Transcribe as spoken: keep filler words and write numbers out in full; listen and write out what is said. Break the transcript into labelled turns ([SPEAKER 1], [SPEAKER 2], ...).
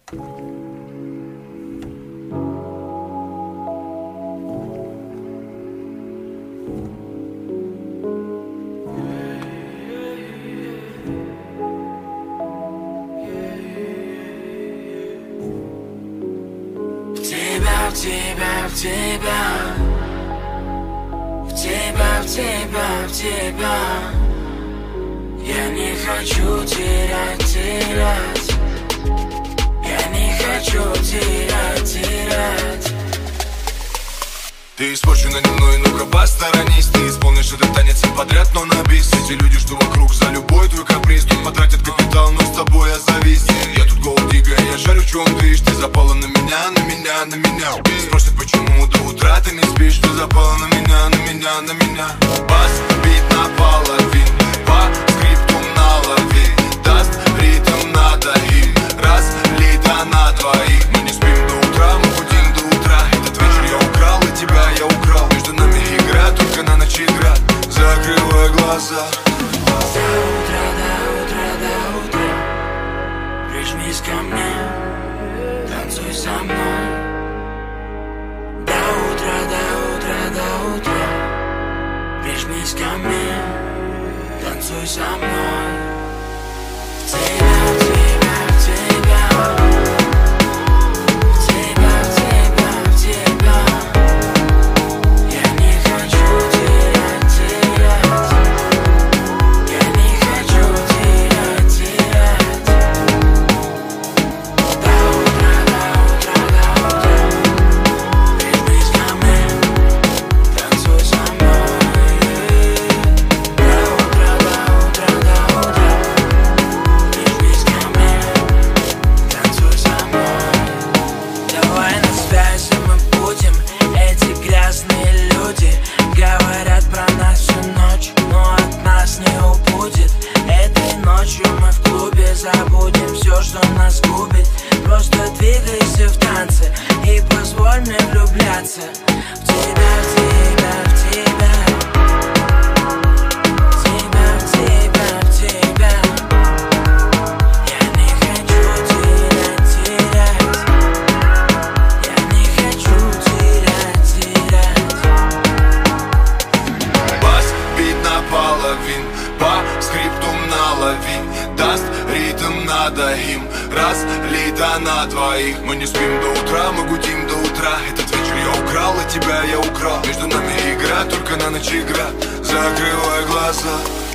[SPEAKER 1] В тебя, в тебя, в тебя, в тебя, в тебя. Я не хочу терять, терять. Я не хочу терять, терять.
[SPEAKER 2] Ты испорчена не мной, ну-ка посторонись. Ты исполнишь этот танец всем подряд, но на бис. Эти люди, что вокруг, за любой твой каприз. Тут потратят капитал, но с тобой я завис. Я тут голдига, я жарю, в чем движ. Ты запала на меня, на меня, на меня. Спросят, почему до утра ты не спишь. Ты запала на меня, на меня, на меня. Бас, бит наполовин, по скрипту налови. Даст ритм надо им, разлито на двоих. Мы не спим до утра, мы будем до утра. Этот вечер я украл, и тебя я украл. Между нами игра, только на ночь игра. Закрывай глаза.
[SPEAKER 1] До утра, до утра, до утра. Прижмись ко мне, танцуй со мной. До утра, до утра, до утра. Прижмись ко мне, танцуй со мной. В тебя, в тебя, в тебя. В тебя, в тебя, в тебя. Я не хочу терять, терять. Я не хочу терять, терять. До утра, до утра, до утра. Прижмись ко мне, танцуй со мной. До утра, до утра, до утра. Прижмись ко мне, танцуй со мной. Давай на связи мы будем. Эти грязные люди говорят про нас всю ночь, но от нас не убудет. Этой ночью мы в клубе забудем все, что нас губит. Просто двигайся в танце и позволь мне влюбляться в тебя, в тебя, в тебя. В тебя, в тебя, в тебя. Я не хочу терять, терять. Я не хочу терять, терять.
[SPEAKER 2] Бас, бит наполовин, по скрипту налови. Даст ритм надо им, разлито на двоих. Мы не спим до утра, мы гудим до утра. Этот вечер я украл, и тебя я украл. Между нами игра, только на ночь игра. Закрывай глаза.